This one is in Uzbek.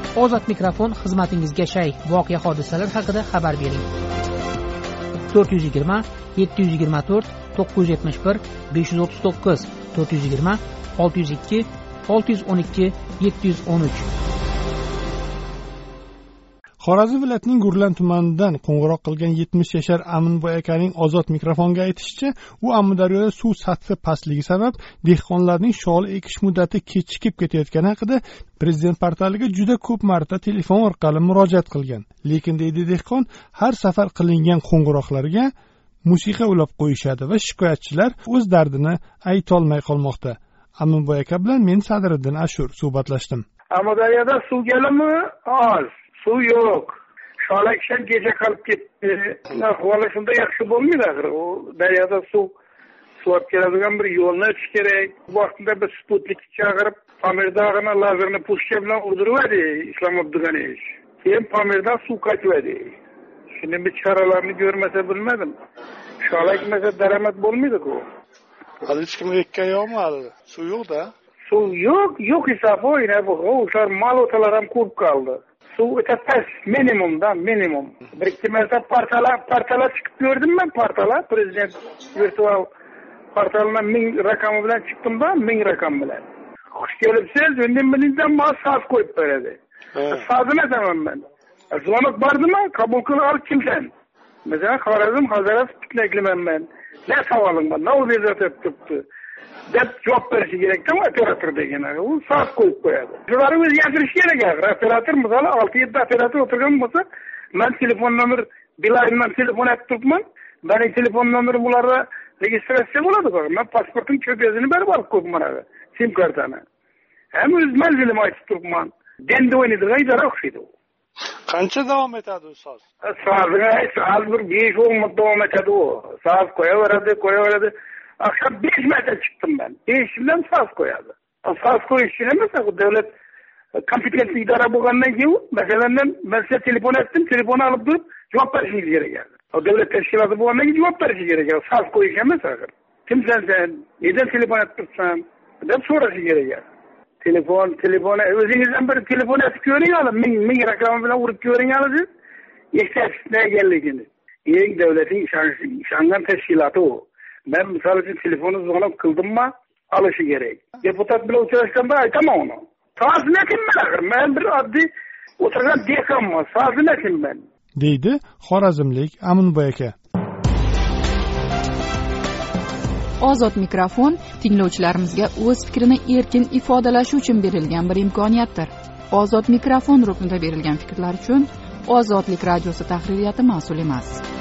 Ozod mikrofon xizmatingizga shay. Voqea hodisalar haqida xabar bering. 420 724 971 539 420 602 612 713. Xorazm viloyatining Gurlan tumanidan qo'ng'iroq qilgan 70 yashar Aminboy akaning Ozod mikrofonga aytishicha, u Amudaryoda suv sathi pastligi sabab dehqonlarning shog'il ekish muddati kechikib ketayotgani haqida Prezident portaliga juda ko'p marta telefon orqali murojaat qilgan. Lekin deydi dehqon, har safar qilingan qo'ng'iroqlarga musiqa ulab qo'yishadi va shikoyatchilar o'z dardini aytolmay qolmoqda. Aminboy aka bilan men Sadiriddin Ashur suhbatlashdim. Amudaryoda suv kelimi oz. Suv yo'q. Sholaksham kecha qolib ketdi. Ahvoli shunday yaxshi bo'lmaydi axir. U daryoda suv olib keladigan bir yo'lni o'tish kerak. Bu vaqtda biz Sputnik chaqirib, Pamirdan lazerni pushka bilan urdirdi, Islomoboddan ish. Keyin Pamirdan suv qaytdi. Shuni bir choralarni ko'rmasa bilmadim. Sholakmasa daromad bo'lmaydi-ku. Hali hech kimga ekkan yo'qmi? Suv yo'q-da. Suv yo'q hisob o'yna bu. O'sha mal o'talar ham ko'p qoldi. Suv o'tas minimum. Bir ikki marta portalar chiqib ko'rdim men, portalar prezident virtual portalidan 1000 raqami bilan chiqdim-da, 1000 raqam bilan. Xush kelibsiz, endi mendan mas soat qo'yib beradi. Soatini aytaman men. Zvonok bordimi? Qabul qilib olib kimsan? Mesela Xorazm Hazrat Pitnakliman men. Ne savoling bor? Ne o'zingizga turibdi? Deb javob berish kerakda operator degan. U soat qo'yib qo'yadi. Shularni o'zgartirish kerak. Operator misol 6-7 operator o'tirgan bo'lsa, men telefon nomer bilayman, telefon aytib turibman. Mening telefon nomeri bularda registratsiya bo'ladi-ku. Men pasportning ko'piyasini berib olib qo'yibman hali. SIM kartani. Ham o'z manzilimni aytib turibman. Denda o'ynaydigan idora o'xshaydi. Qancha davom etadi u so'z? Soat bir 5-10 minut davom etadi u. Soat qo'yaveradi. Akşam 5 metre çıktım ben. 5 bilen saz koyadı. Saz koyuşuna mesela devlet kompetentli idare bulgandan gibi mesela ben size telefon ettim. Telefonu alıp durup cevap verişiniz gerekiyor. O devlet teşkilatı bulgandan gibi cevap verişi gerekiyor. Saz koyuşuna mesela. Kimsen sen? Neden telefon ettirsen? Hep sonrası gerekiyor. Telefona özünüzden bir telefon etip görün alın. Min rakamı falan vurup görün alın. İhtiyaç ne geldiğini. Yeni devletin işangan teşkilatı o. Ben misal için telefonu zonop kıldım mı alışı gerek. Deputat bile uçarışkanda aytamam onu. Sağızı nekim ben akır. Ben bir addi oturgan dekam mı? Sağızı nekim ben? Deydi Xorazmlik Aminboy aka. Ozod mikrofon tinglovchilarimizga o'z fikrini erkin ifodalashi uchun berilgan bir imkoniyatdir. Ozod mikrofon ruknida berilgan fikrlar uchun Ozodlik radiosi tahririyati mas'ul emas.